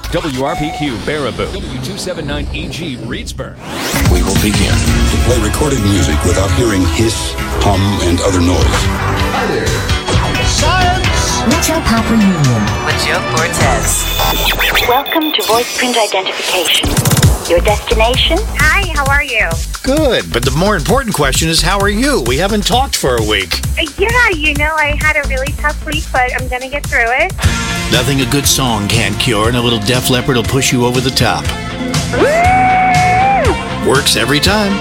WRPQ Baraboo, W279EG Reedsburg. We will begin to play recorded music without hearing hiss, hum, and other noise. Hi there. Science! Metro Papa Union. With Joe Cortez. Welcome to Voice Print Identification. Your destination? Hi, how are you? Good, but the more important question is, how are you? We haven't talked for a week. Yeah, I had a really tough week, but I'm going to get through it. Nothing a good song can't cure, and a little Def Leppard will push you over the top. Woo! Works every time.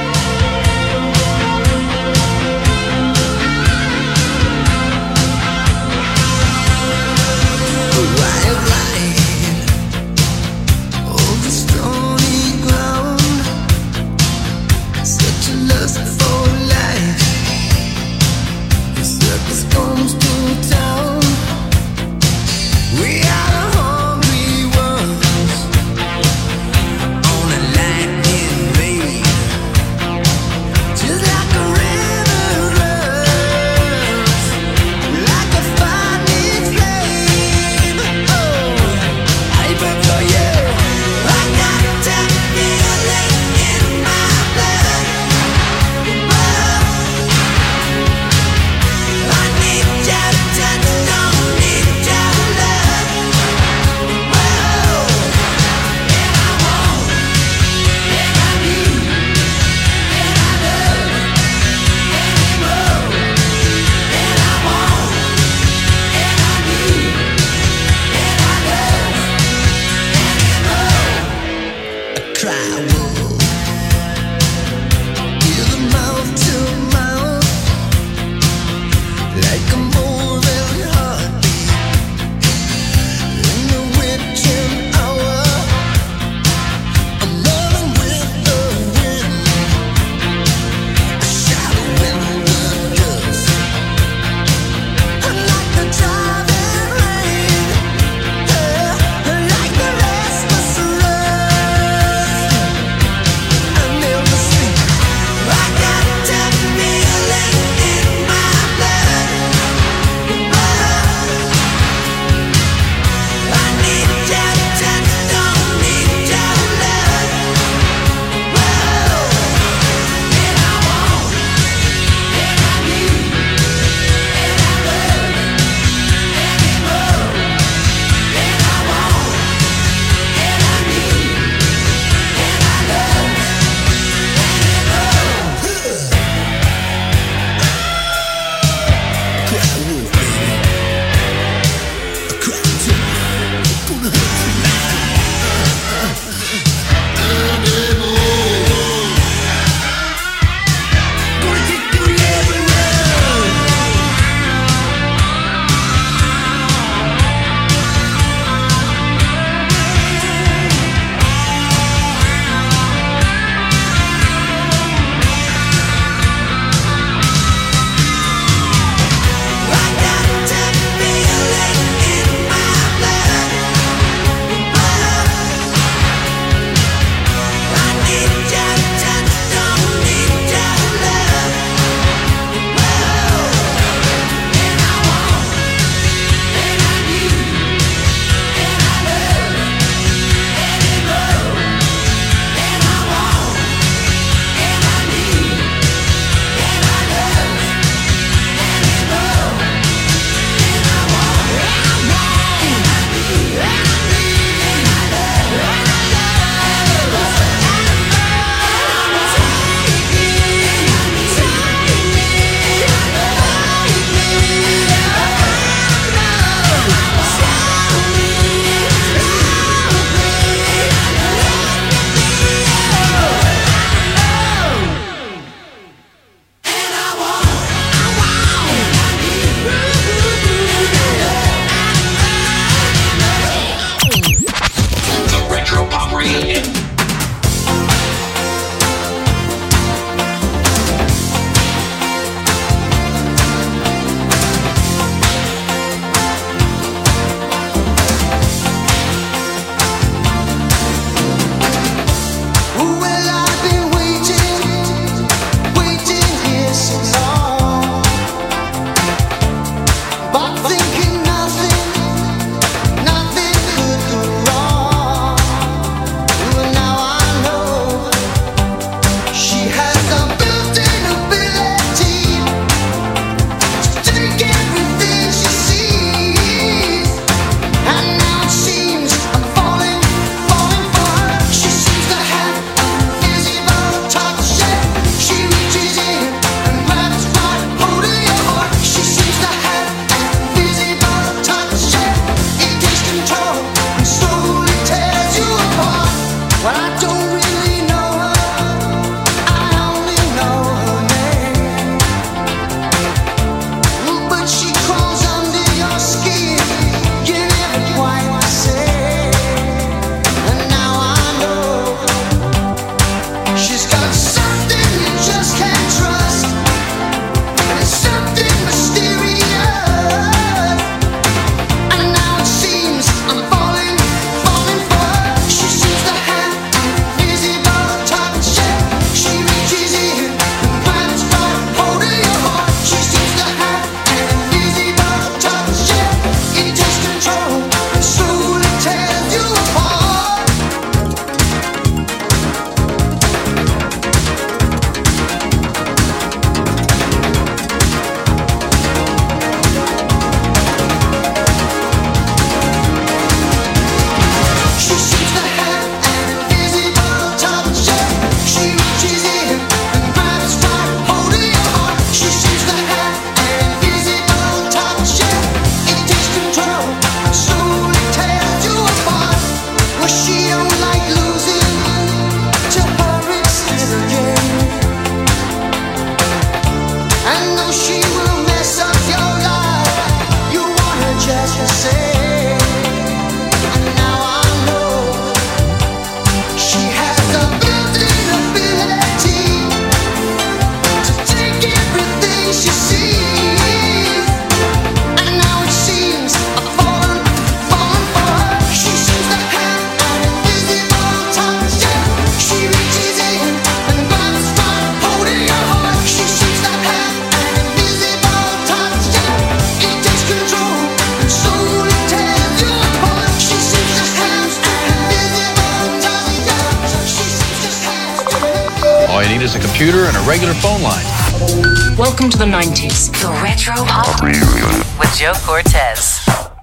All you need is a computer and a regular phone line. Welcome to the 90s. The Retro Pop with Joe Cortez.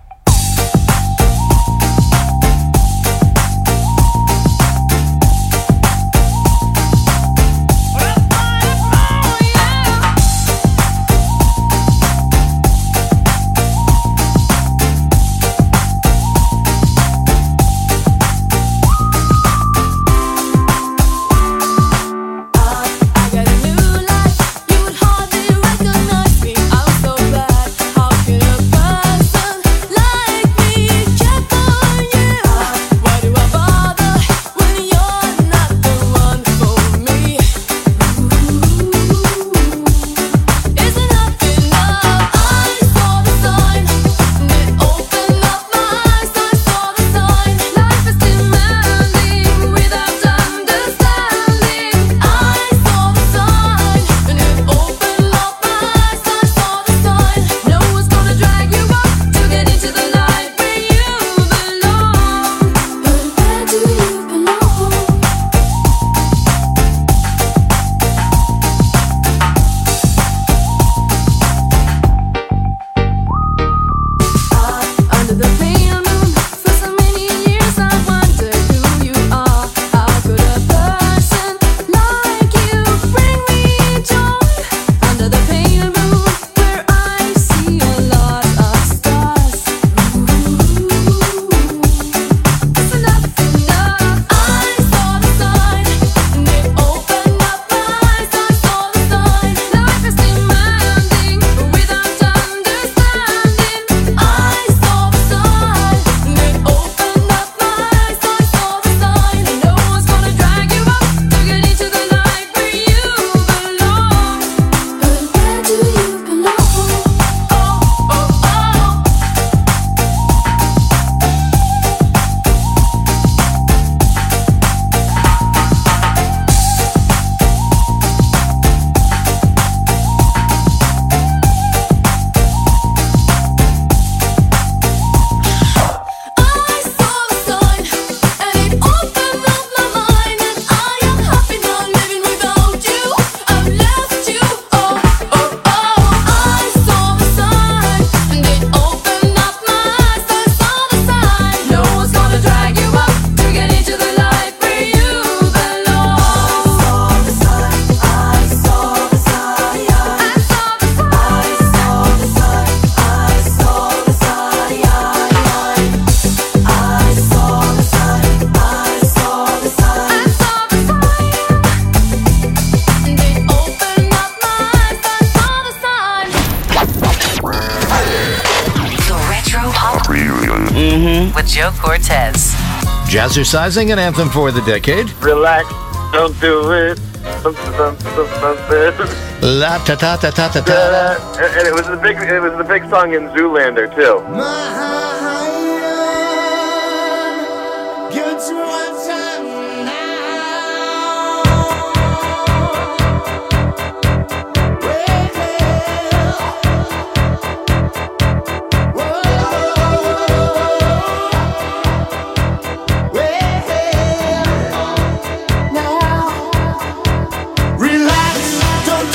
With Joe Cortez. Jazzercising, an anthem for the decade. Relax, don't do it. La ta ta ta ta ta ta. And it was the big song in Zoolander too.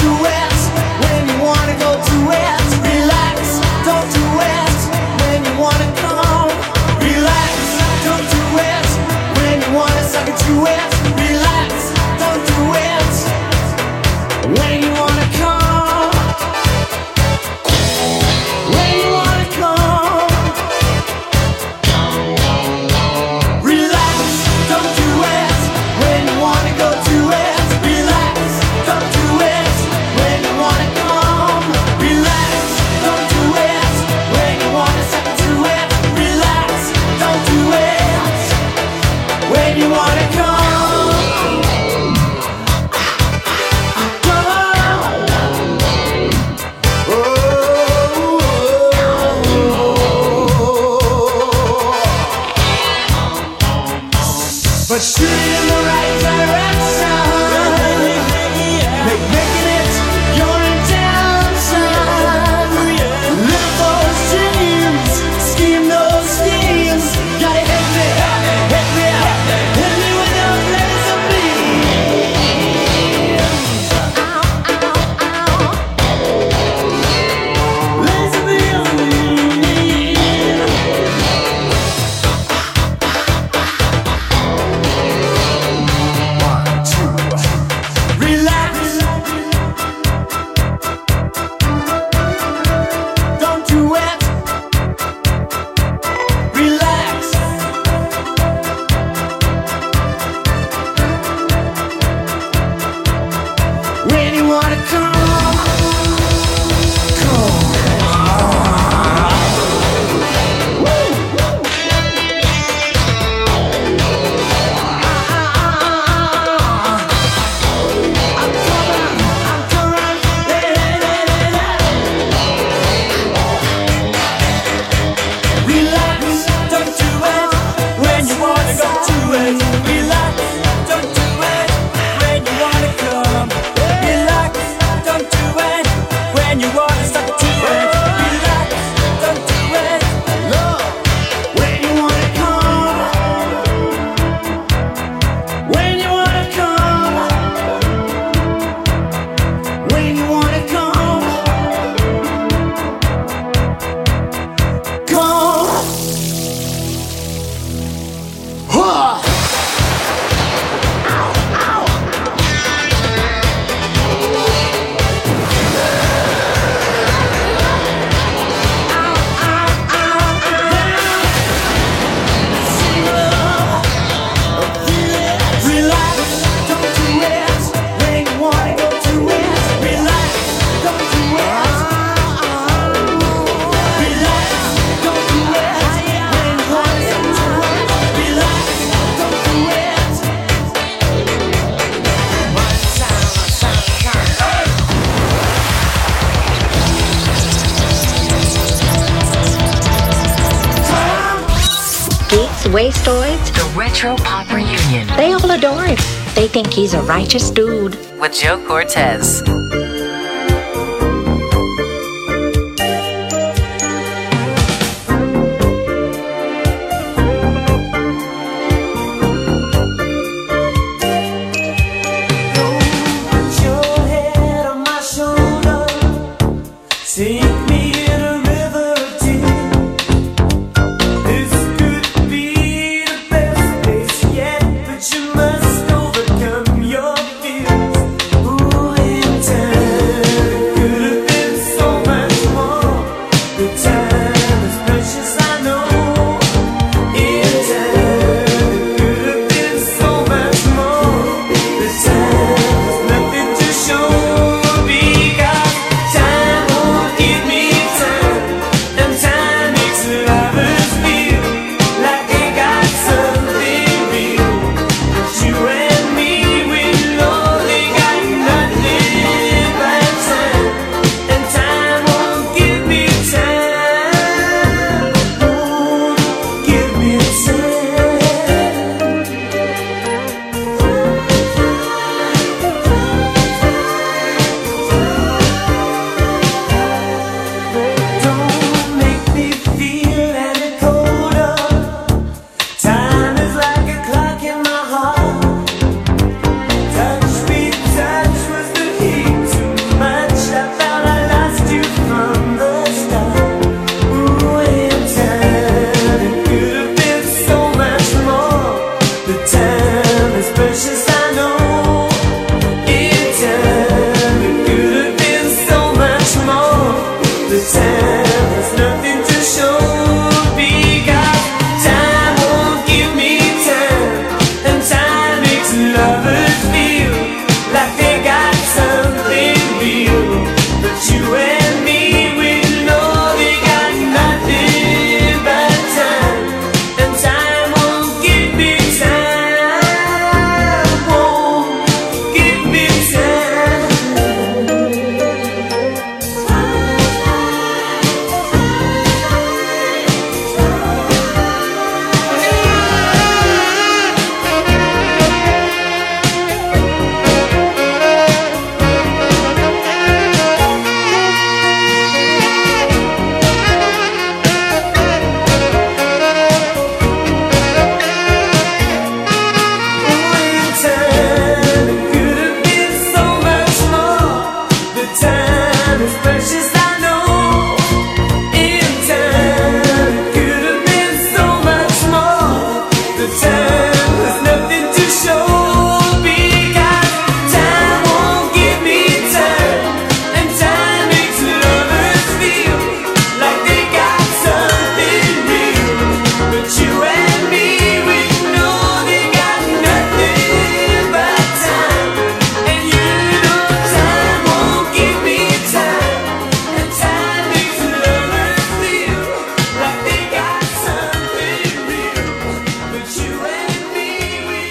When you wanna Wastoids, The Retro Pop Reunion. they all adore him. They think he's a righteous dude. With Joe Cortez.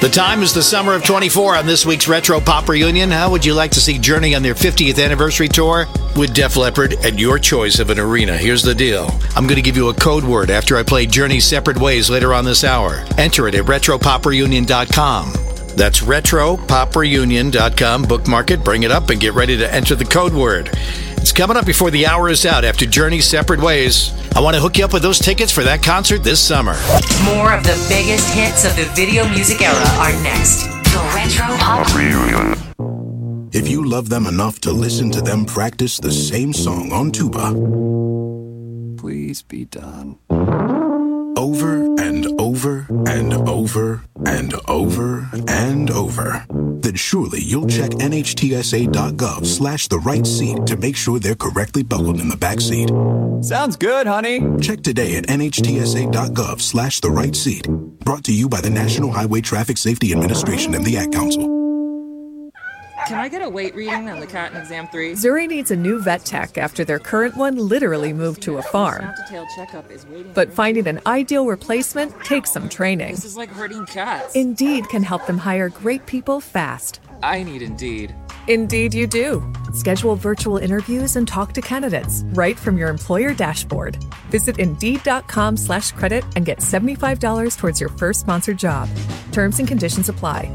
The time is the summer of 24 on this week's Retro Pop Reunion. How would you like to see Journey on their 50th anniversary tour? With Def Leppard and your choice of an arena. Here's the deal. I'm going to give you a code word after I play Journey's Separate Ways later on this hour. Enter it at RetroPopReunion.com. That's RetroPopReunion.com. Bookmark it, bring it up, and get ready to enter the code word. It's coming up before the hour is out after Journey's Separate Ways. I want to hook you up with those tickets for that concert this summer. More of the biggest hits of the video music era are next. The Retro Pop Reunion. If you love them enough to listen to them practice the same song on tuba, please be done. Over and over and over and over and over, then surely you'll check NHTSA.gov/the right seat to make sure they're correctly buckled in the back seat. Sounds good, honey. Check today at NHTSA.gov/the right seat. Brought to you by the National Highway Traffic Safety Administration and the Ad Council. Can I get a weight reading on the cat in exam 3? Zuri needs a new vet tech after their current one literally moved to a farm. But finding an ideal replacement takes some training. This is like herding cats. Indeed can help them hire great people fast. I need Indeed. Indeed you do. Schedule virtual interviews and talk to candidates right from your employer dashboard. Visit Indeed.com/credit and get $75 towards your first sponsored job. Terms and conditions apply.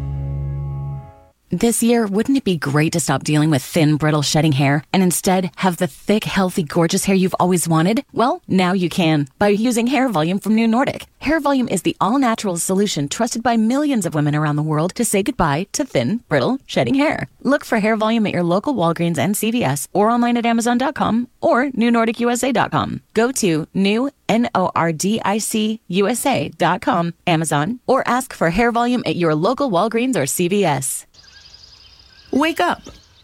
This year, wouldn't it be great to stop dealing with thin, brittle, shedding hair and instead have the thick, healthy, gorgeous hair you've always wanted? Well, now you can by using Hair Volume from New Nordic. Hair Volume is the all-natural solution trusted by millions of women around the world to say goodbye to thin, brittle, shedding hair. Look for Hair Volume at your local Walgreens and CVS or online at Amazon.com or NewNordicUSA.com. Go to NewNordicUSA.com, Amazon, or ask for Hair Volume at your local Walgreens or CVS. Wake up.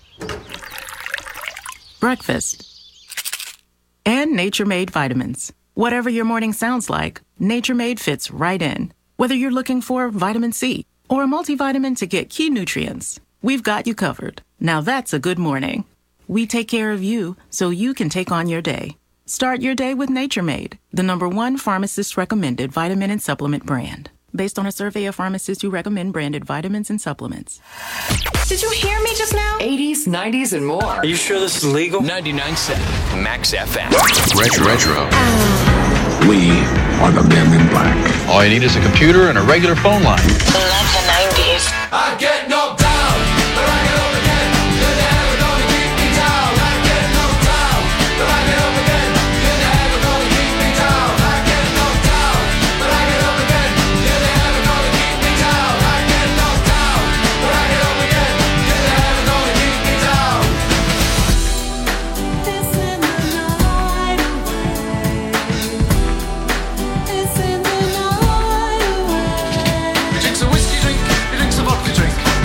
Breakfast. And Nature Made vitamins. Whatever your morning sounds like, Nature Made fits right in. Whether you're looking for vitamin C or a multivitamin to get key nutrients, we've got you covered. Now that's a good morning. We take care of you so you can take on your day. Start your day with Nature Made, the #1 pharmacist-recommended vitamin and supplement brand. Based on a survey of pharmacists who recommend branded vitamins and supplements. Did you hear me just now? 80s, 90s, and more. Are you sure this is legal? 99.7 Max FM. Retro. We are the men in black. All you need is a computer and a regular phone line. Love the 90s. I get knocked down, but I get up again. You're never gonna keep me down. I get knocked down, but I get up again. You're never gonna keep me down. I get knocked down, but I get up again. You're never gonna keep me down. I get knocked down, but I get up again. You're never gonna keep me down. It's in the night away. It's in the night away. He drinks a whiskey drink, he drinks a vodka drink.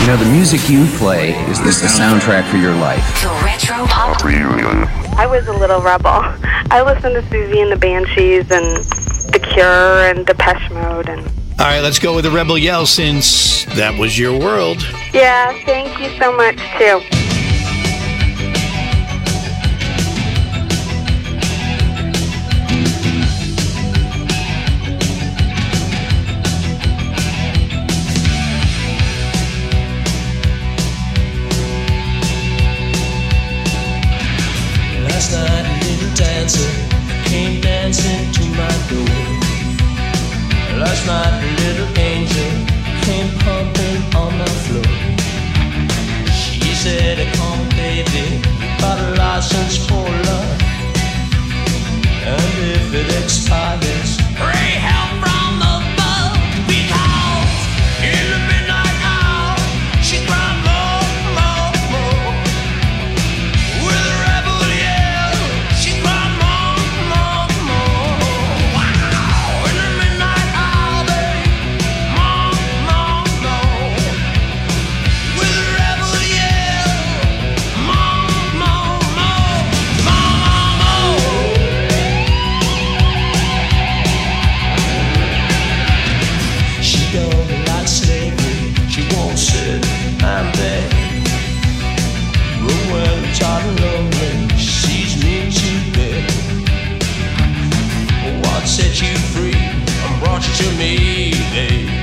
You know, the music you play is the soundtrack for your life. The Retro Pop Reunion. I was a little rebel. I listened to Susie and the Banshees and The Cure and Depeche Mode and... All right, let's go with the Rebel Yell since that was your world. Yeah, thank you so much, too. Last night a little dancer came dancing to my door. Last night a little angel came pumping on the floor. She said, come baby, got a license for love. And if it expires, pray help from above. Because in the midnight hour, she cried more, more, more. With a rebel yell, she cried more, more, more. Wow, in the midnight hour, babe, more, more, more. With a rebel yell, more, more, more, more, more. She don't like slavery, she won't sit and beg. But when I'm tired and lonely, she sees me to bed. What set you free and brought you to me, babe?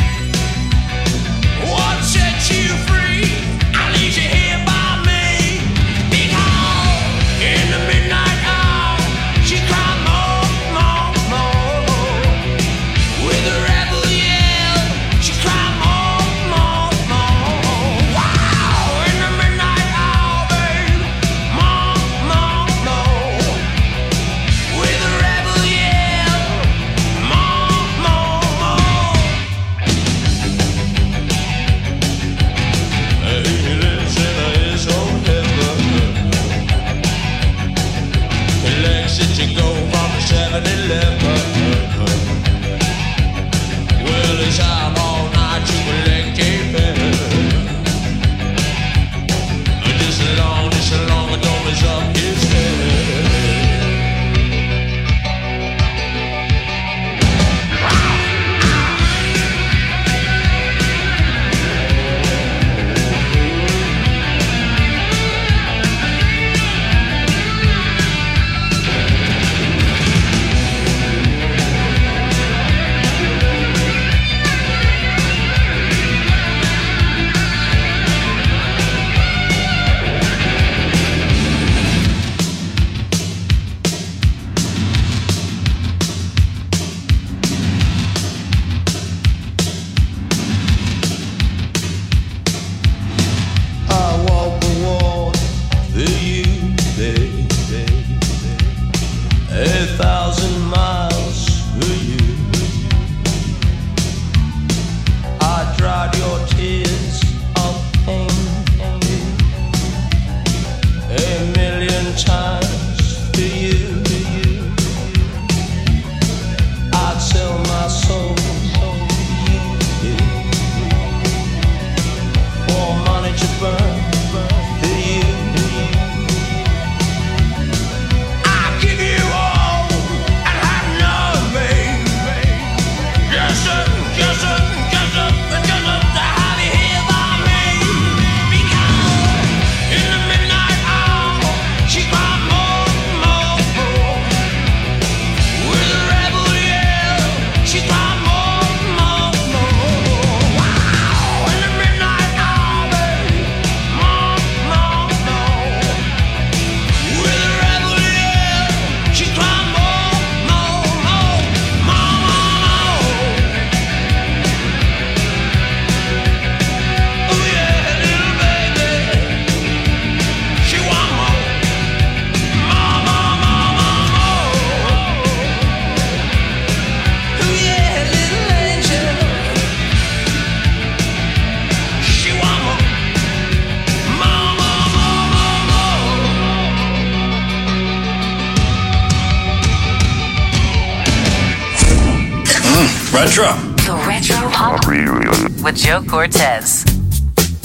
What set you free and leaves you here by me? Because in the midnight hour, she cried more, more, more. With a rebel yell, she cried more, more, more. Wow, in the midnight hour, babe, more, more, more. With a rebel yell, more, more, more. He lives in his own heaven. He likes it to go from the 7-Eleven. Well, he's out all night to collect a bill. Just as long as don't mess up his head. I walk the walk for you, baby. 1,000 miles for you. I dried your tears of pain 1,000,000 times for you. I'd sell my soul for money to burn for you. I give you all and have none, babe. Just to have you here by me. Because in the midnight hour, she cried more, more, more. With a rebel yell, she cried more, more, more. Wow, in the midnight hour, babe, more, more, more. With a rebel yell, she cried more, more, more, more, more. Oh yeah, little baby, she want more, more, more, more, more, more. Oh yeah, little angel, she want more, more, more, more, more, more. Retro. The Retro Pop with Joe Cortez.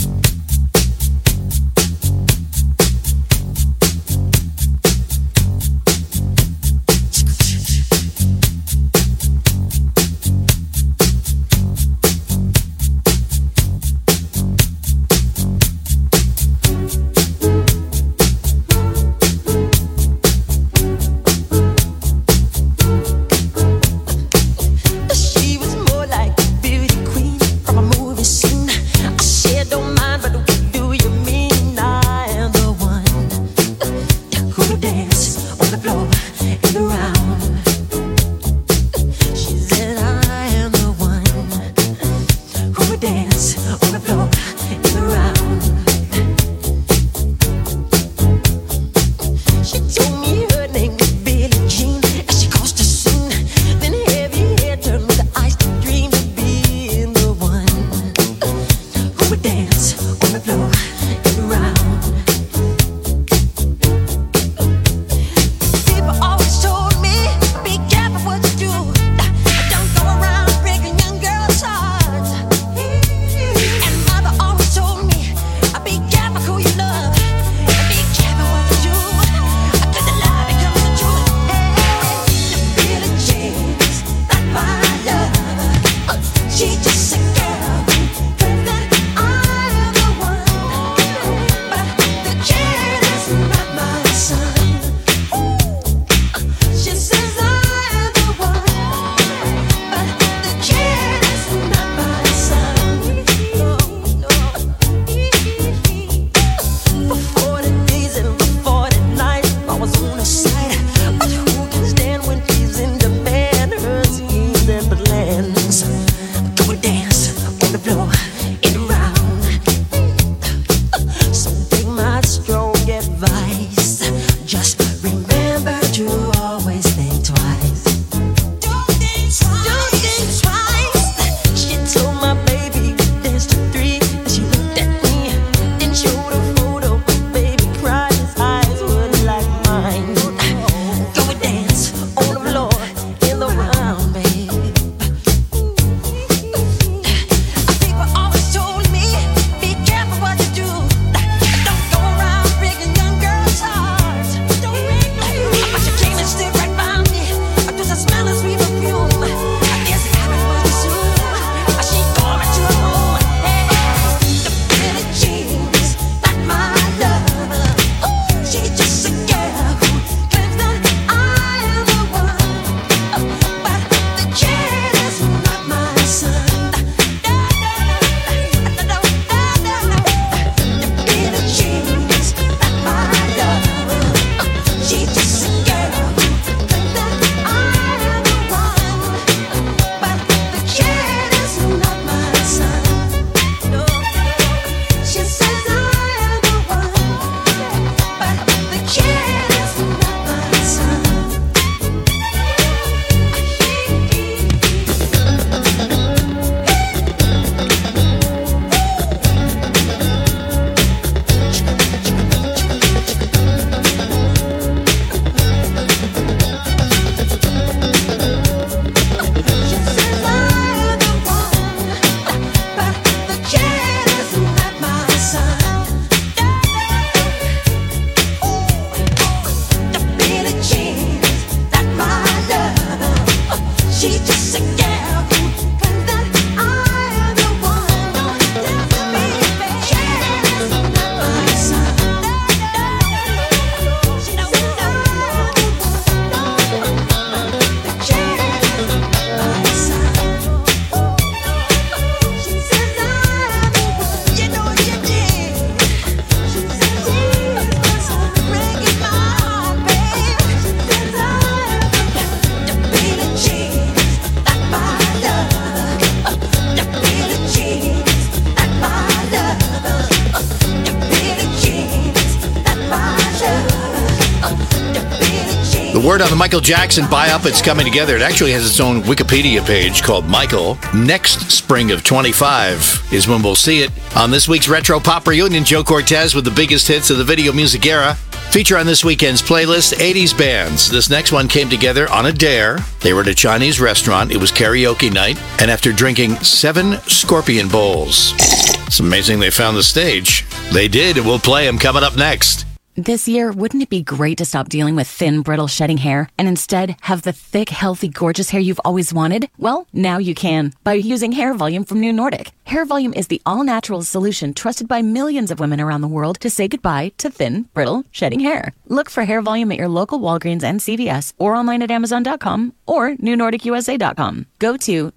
The word on the Michael Jackson biopic coming together. It actually has its own Wikipedia page called Michael. Next spring of 25 is when we'll see it. On this week's Retro Pop Reunion, Joe Cortez with the biggest hits of the video music era. Feature on this weekend's playlist, 80s bands. This next one came together on a dare. They were at a Chinese restaurant. It was karaoke night. And after drinking 7 Scorpion Bowls, it's amazing they found the stage. They did, and we'll play them coming up next. This year, wouldn't it be great to stop dealing with thin, brittle, shedding hair and instead have the thick, healthy, gorgeous hair you've always wanted? Well, now you can by using Hair Volume from New Nordic. Hair Volume is the all-natural solution trusted by millions of women around the world to say goodbye to thin, brittle, shedding hair. Look for Hair Volume at your local Walgreens and CVS or online at Amazon.com or NewNordicUSA.com. Go to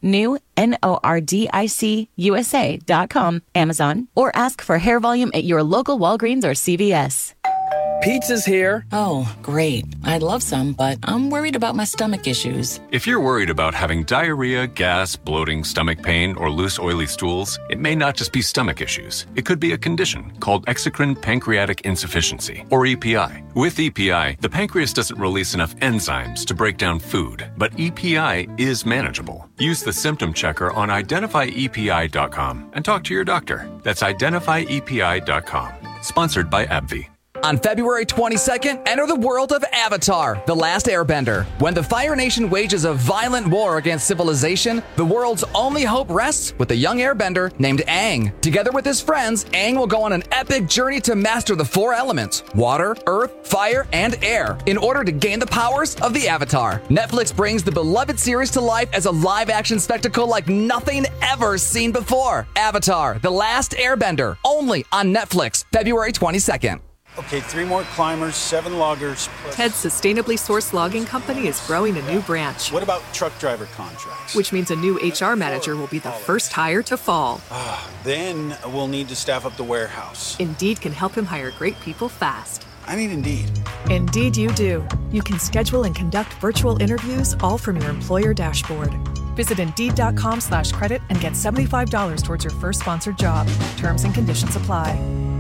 NewNordicUSA.com, Amazon, or ask for Hair Volume at your local Walgreens or CVS. Pizza's here. Oh, great. I'd love some, but I'm worried about my stomach issues. If you're worried about having diarrhea, gas, bloating, stomach pain, or loose, oily stools, it may not just be stomach issues. It could be a condition called exocrine pancreatic insufficiency, or EPI. With EPI, the pancreas doesn't release enough enzymes to break down food, but EPI is manageable. Use the symptom checker on identifyepi.com and talk to your doctor. That's identifyepi.com. Sponsored by AbbVie. On February 22nd, enter the world of Avatar, The Last Airbender. When the Fire Nation wages a violent war against civilization, the world's only hope rests with a young airbender named Aang. Together with his friends, Aang will go on an epic journey to master the 4 elements, water, earth, fire, and air, in order to gain the powers of the Avatar. Netflix brings the beloved series to life as a live-action spectacle like nothing ever seen before. Avatar, The Last Airbender, only on Netflix, February 22nd. Okay, 3 more climbers, 7 loggers. Ted's sustainably sourced logging company is growing a new branch. What about truck driver contracts? Which means a new HR manager will be the first hire to fall. Then we'll need to staff up the warehouse. Indeed can help him hire great people fast. I need Indeed. Indeed you do. You can schedule and conduct virtual interviews all from your employer dashboard. Visit Indeed.com/credit and get $75 towards your first sponsored job. Terms and conditions apply.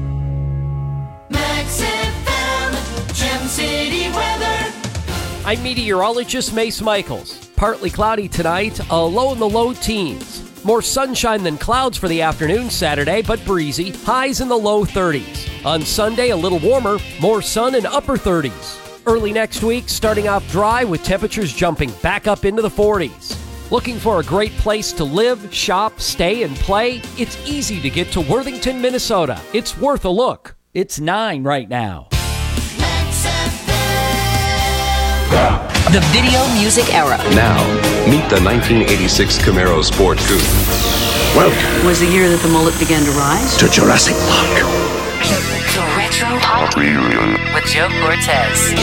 Max FM, Gem City weather. I'm meteorologist Mace Michaels. Partly cloudy tonight, a low in the low teens. More sunshine than clouds for the afternoon Saturday, but breezy. Highs in the low 30s. On Sunday, a little warmer, more sun and upper 30s. Early next week, starting off dry with temperatures jumping back up into the 40s. Looking for a great place to live, shop, stay, and play? It's easy to get to Worthington, Minnesota. It's worth a look. It's 9 right now. The video music era. Now, meet the 1986 Camaro Sport Coupe. Welcome Was the year that the mullet began to rise. to Jurassic Park. The Retro Pop Reunion with Joe Cortez.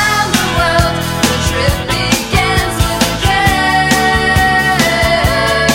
Around the world, the trip begins with a kiss.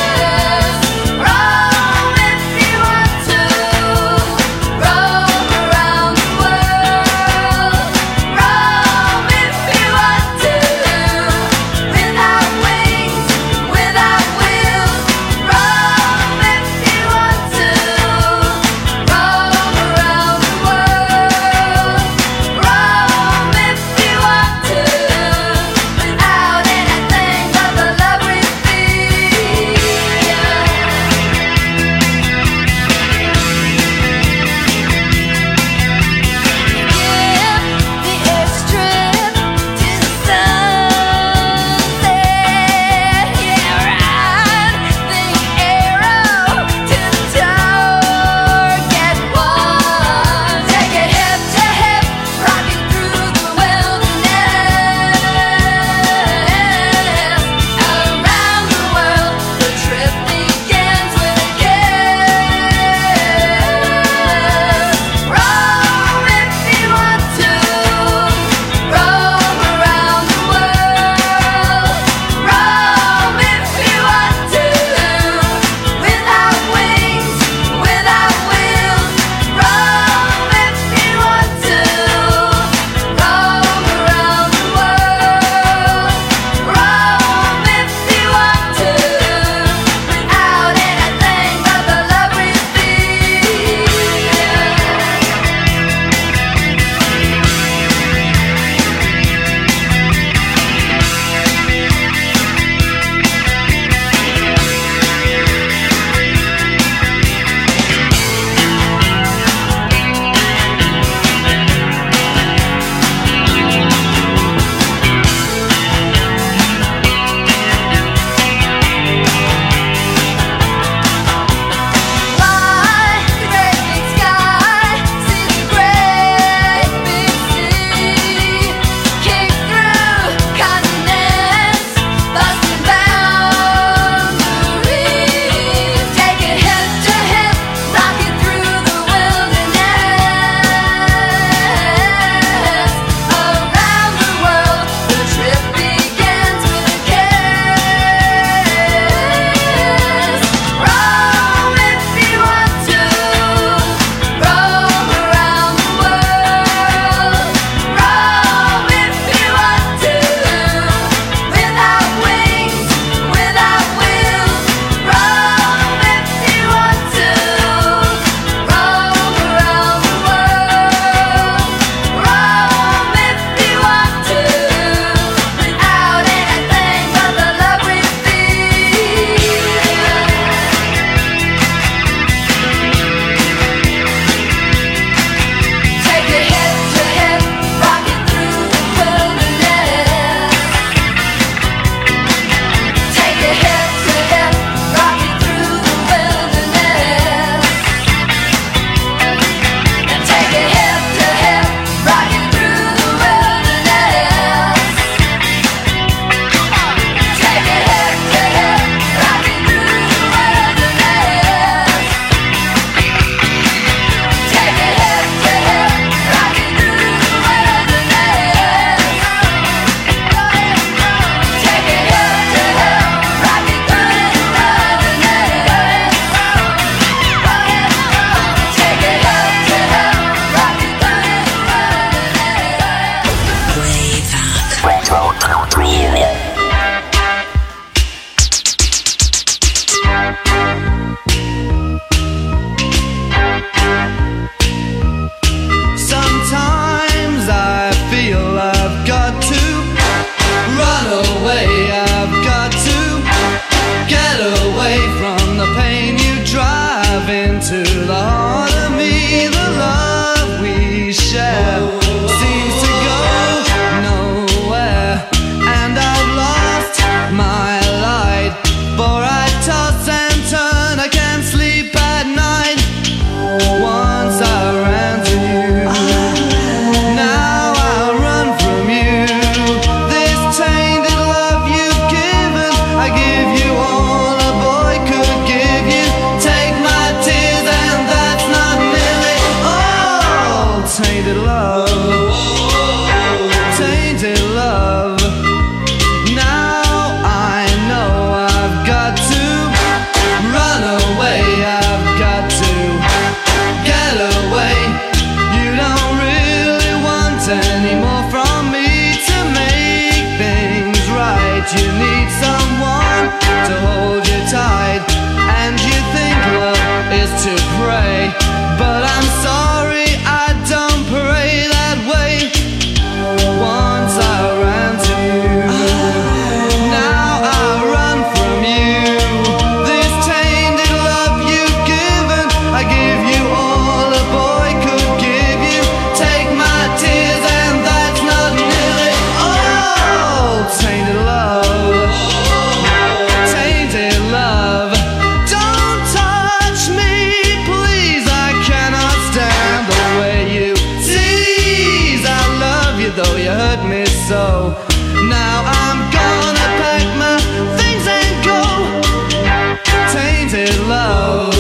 tainted love, tainted love. Now I know I've got to run away, I've got to get away. You don't really want any more from me to make things right. You need someone to hold you tight, and you think love is to pray, but I'm sorry, I don't pray that way. Once I ran to you, now I run from you. This tainted love you've given, I give you all a boy could give you. Take my tears and that's not nearly all. Tainted love, tainted love. Don't touch me, please, I cannot stand the way you tease. I love you though you hurt me so. Now I'm gonna pack my things and go. Tainted love,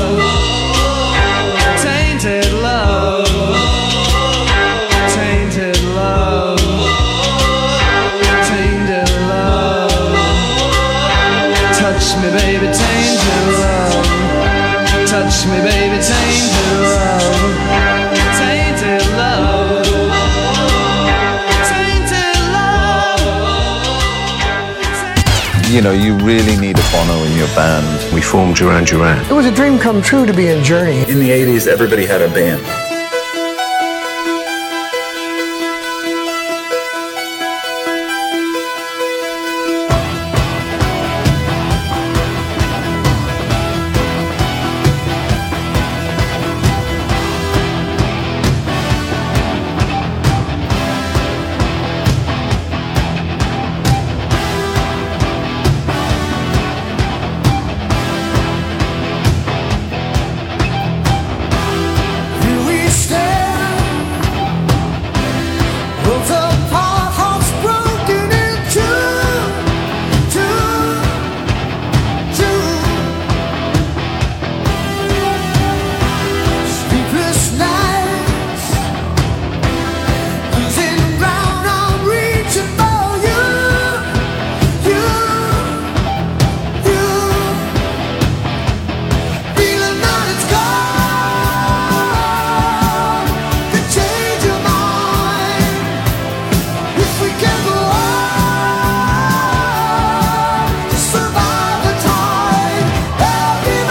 tainted love, tainted love, tainted love. Touch me baby, tainted love. Touch me baby, tainted love, tainted love, tainted love. You know, you really need a Bono in your band. We formed Duran Duran. It was a dream come true to be in Journey. In the 80s, everybody had a band. Here we stand, worlds apart, hearts broken in two. Sleepless nights, losing ground, I'm reaching for you. Feeling that it's gone, could change your mind if we can go on to survive the time. Every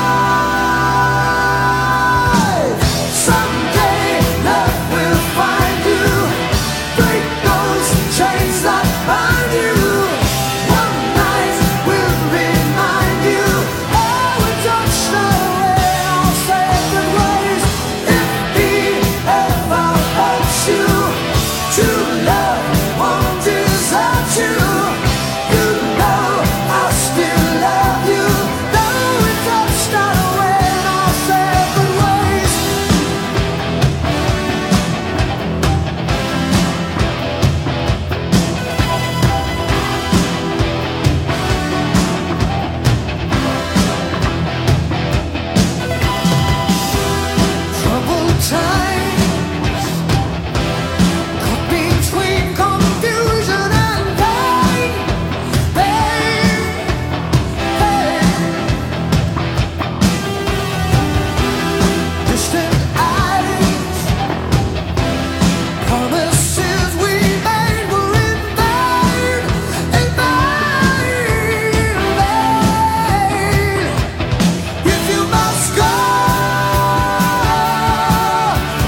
night, someday love will find you. Break those chains that bind you. One night will remind you. Oh, we touched away our sacred ways. If he ever hurts you, true love won't desert you. You know I still love you. Though we touched away our sacred ways. Troubled times, caught between confusion and pain. Distant eyes, promises we made were in vain, in vain. If you must go,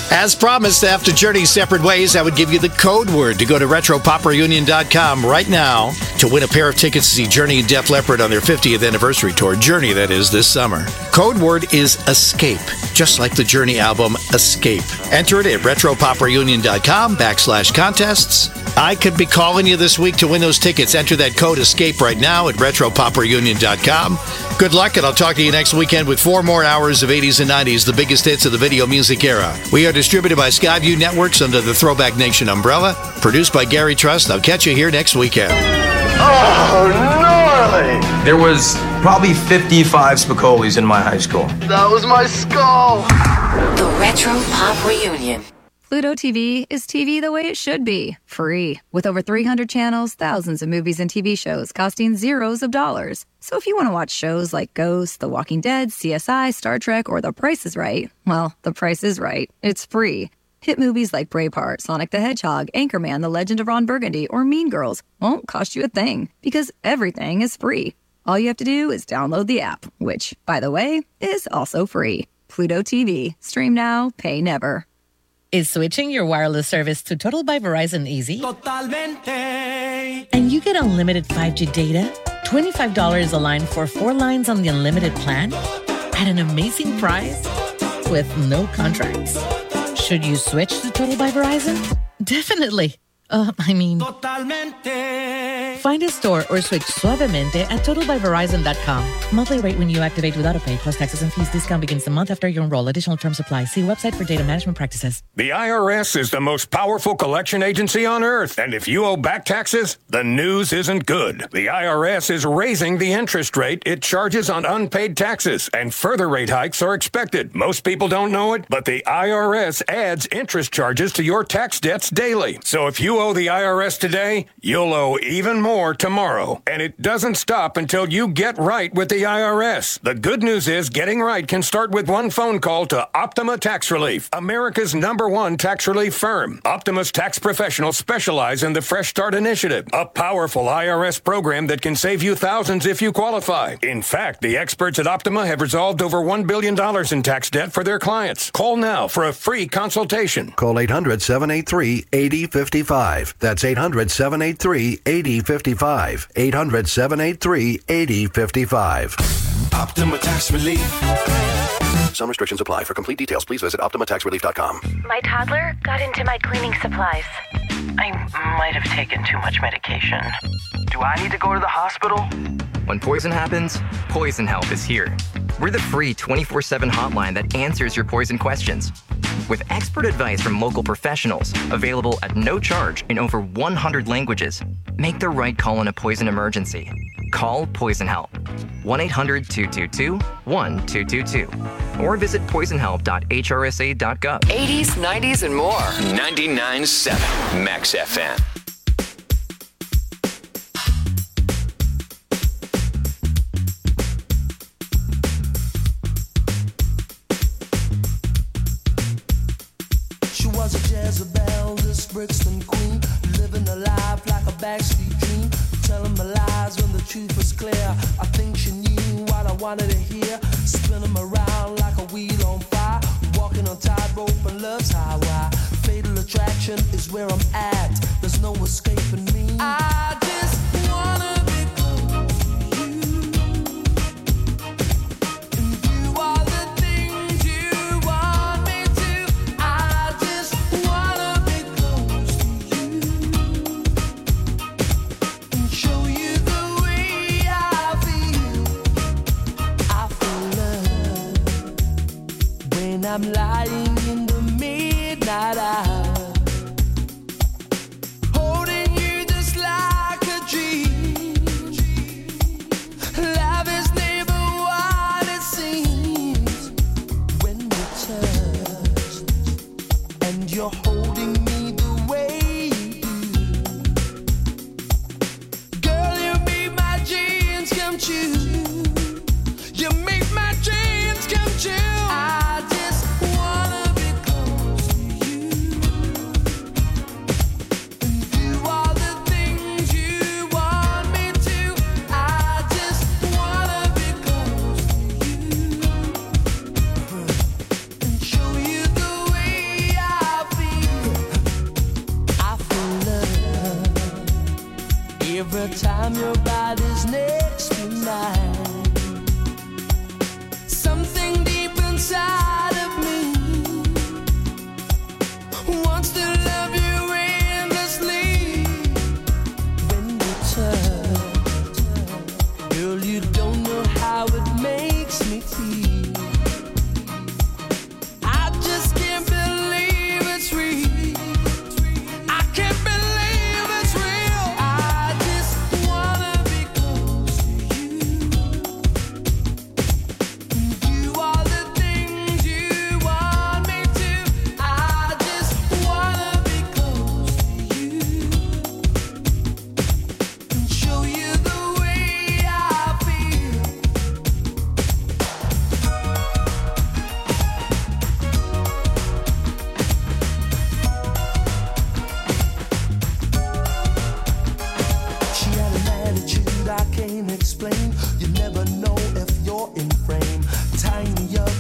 As promised, after Journey's Separate Ways, I would give you the code word to go to RetroPopReunion.com right now to win a pair of tickets to see Journey and Def Leppard on their 50th anniversary tour. Journey, that is, this summer. Code word is Escape, just like the Journey album Escape. Enter it at RetroPopReunion.com/contests. I could be calling you this week to win those tickets. Enter that code Escape right now at RetroPopReunion.com. Good luck, and I'll talk to you next weekend with 4 more hours of 80s and 90s, the biggest hits of the video music era. We are distributed by Skyview Networks under the Throwback Nation umbrella. Produced by Gary Trust. I'll catch you here next weekend. Oh, gnarly! There was probably 55 Spicolis in my high school. That was my skull! The Retro Pop Reunion. Pluto TV is TV the way it should be, free. With over 300 channels, thousands of movies and TV shows costing zeros of dollars. So if you want to watch shows like Ghost, The Walking Dead, CSI, Star Trek, or The Price is Right, well, The Price is Right. It's free. Hit movies like Braveheart, Sonic the Hedgehog, Anchorman, The Legend of Ron Burgundy, or Mean Girls won't cost you a thing, because everything is free. All you have to do is download the app, which, by the way, is also free. Pluto TV. Stream now, pay never. Is switching your wireless service to Total by Verizon easy? Totalmente. And you get unlimited 5G data, $25 a line for 4 lines on the unlimited plan, at an amazing price, with no contracts. Should you switch to Total by Verizon? Definitely. Totalmente. Find a store or switch suavemente at totalbyverizon.com. Monthly rate when you activate without a pay plus taxes and fees. Discount begins the month after you enroll. Additional terms apply. See website for data management practices. The IRS is the most powerful collection agency on earth. And if you owe back taxes, the news isn't good. The IRS is raising the interest rate it charges on unpaid taxes, and further rate hikes are expected. Most people don't know it, but the IRS adds interest charges to your tax debts daily. So if you owe the IRS today, you'll owe even more tomorrow. And it doesn't stop until you get right with the IRS. The good news is getting right can start with one phone call to Optima Tax Relief, America's #1 tax relief firm. Optima's tax professionals specialize in the Fresh Start Initiative, a powerful IRS program that can save you thousands if you qualify. In fact, the experts at Optima have resolved over $1 billion in tax debt for their clients. Call now for a free consultation. Call 800-783-8055. That's 800-783-8055. 800-783-8055. Optima Tax Relief. Some restrictions apply. For complete details, please visit OptimaTaxRelief.com. My toddler got into my cleaning supplies. I might have taken too much medication. Do I need to go to the hospital? When poison happens, Poison Help is here. We're the free 24/7 hotline that answers your poison questions. With expert advice from local professionals, available at no charge in over 100 languages. Make the right call in a poison emergency. Call Poison Help. 1-800-222-1222. Or visit poisonhelp.hrsa.gov. 80s, 90s, and more. 99.7 Max FM. She was a Jezebel, this Brixton queen, living a life like a backstreet dream, telling my lies when the truth was clear. I think she knew what I wanted to hear, spinning around like a wheel on fire, walking on tightrope and love's highway. Fatal attraction is where I'm at, there's no escaping me. I just wanna be close to you, and do all the things you want me to. I just wanna be close to you and show you the way I feel. I feel love when I'm lying in the midnight hour, holding you just like a dream. Love is never what it seems when we're touched, and you're holding me the way you do. Girl, you make my dreams come true. You make my dreams come true. I just wanna be close to you and do all the things you want me to. I just wanna be close to you and show you the way I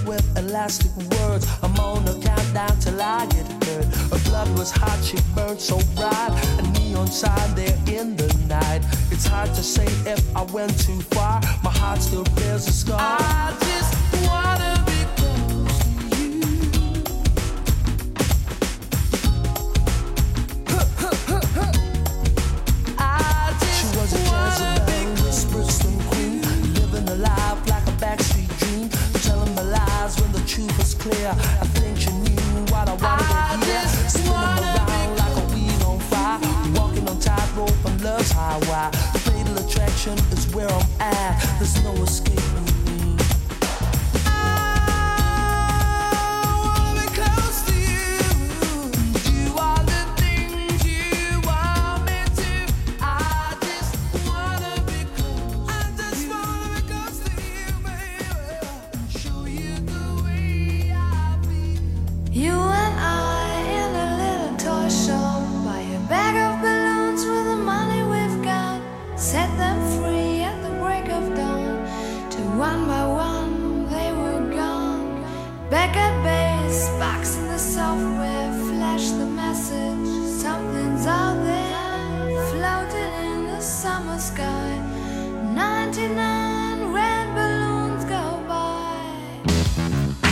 with elastic words. I'm on a countdown till I get hurt. Her blood was hot, she burned so bright. A neon sign there in the night. It's hard to say if I went too far. My heart still bears a scar. I just wanna be close to you. She was a Jezebel, whispered queen, living a life like a backstreet dream, telling my lies when the truth was clear. I think she knew what I wanted to hear. Spinning around like a wheel on fire, walking on tightrope on love's highway. Fatal attraction is where I'm at. There's no escaping me. You and I in a little toy shop, buy a bag of balloons with the money we've got, set them free at the break of dawn. Till one by one they were gone. Back at base, box in the software, flash the message. Something's out there, floating in the summer sky. 99 red balloons go by.